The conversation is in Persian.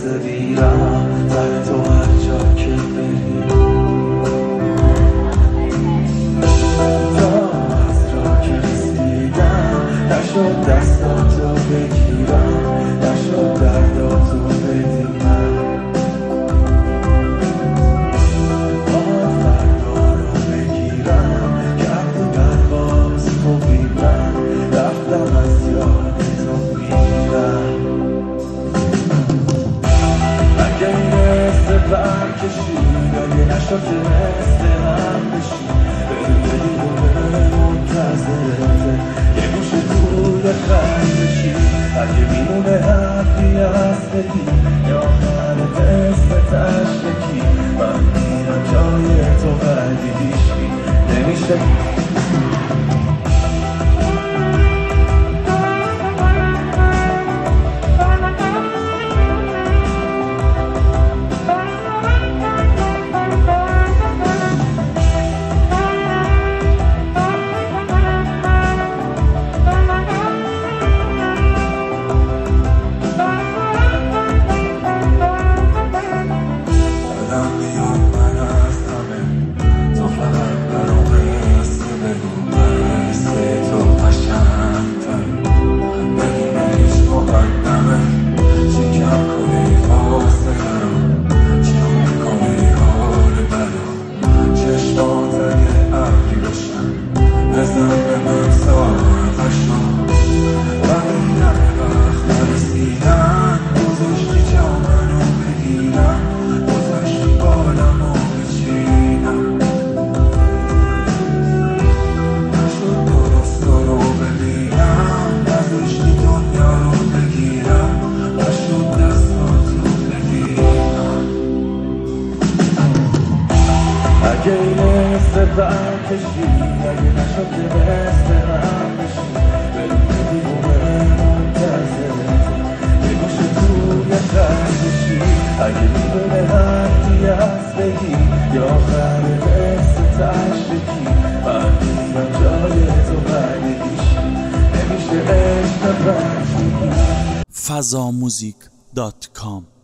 میرم در تو هر جا که بری تا از را که رسیدم نشد دستاتو بگیرم نشد درداتو بدیمم با فردا رو بگیرم کرد پرواز تو بیرم رفتم از یاد تو میرم اگه این استفر کشید اگه نشد مثل هم بشید بری دیوونه منتظرته یه گوشه توی خندشی اگه میمونه حرفی از بگی یا آخر اسم تشتکی من میرم جای تو ولی هیچکی نمیشه اگه این استفر کشید اگه نشد که مثل هم بشید بدون دیوونه منتظرته یه گوشه توی خندشی اگه میدونه حرفی از بگی یا آخر مثل تشتکی من میرم جای تو ولی هیچکی نمیشه عشق بچگی fazamuzik.com